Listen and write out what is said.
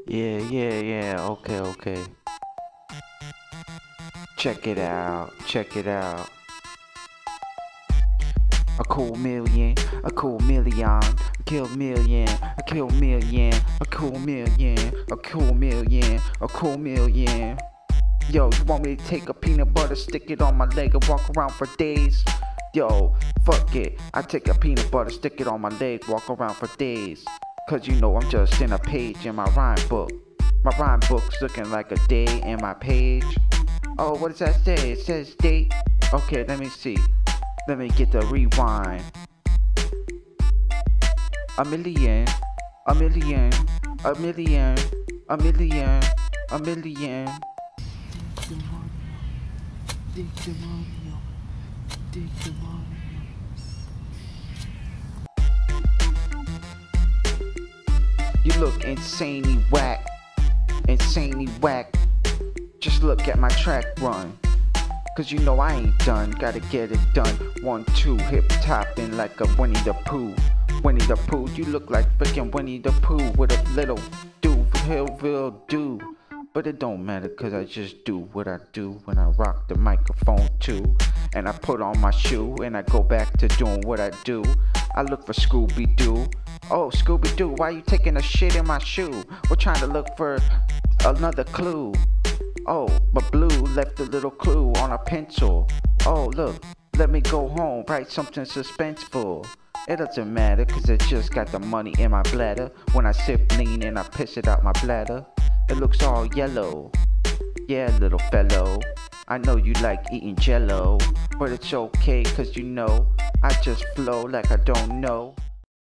Yeah, okay. Check it out. A cool million, a cool million, a kill million, a kill million, a cool million, a cool million, a cool million. Yo, you want me to take a peanut butter, stick it on my leg and walk around for days? Yo, fuck it, I take a peanut butter, stick it on my leg, walk around for days. Cause you know I'm just in a page in my rhyme book. My rhyme book's looking like a day in my page. Oh, what does that say? It says date. Okay, let me see. Let me get the rewind. A million, a million, a million, a million, a million. You look insanely whack, Just look at my track run. Cause you know I ain't done, gotta get it done. 1, 2, hip topping like a Winnie the Pooh. Winnie the Pooh, you look like freaking Winnie the Pooh with a little Hillville do. But it don't matter cause I just do what I do when I rock the microphone too. And I put on my shoe and I go back to doing what I do. I look for Scooby-Doo. Oh, Scooby-Doo, why you taking a shit in my shoe? We're trying to look for another clue. Oh, but Blue left a little clue on a pencil. Oh, look, let me go home, write something suspenseful. It doesn't matter, cause it just got the money in my bladder. When I sip lean and I piss it out my bladder, it looks all yellow. Yeah, little fellow, I know you like eating jello, but it's okay, cause you know, I just flow like I don't know.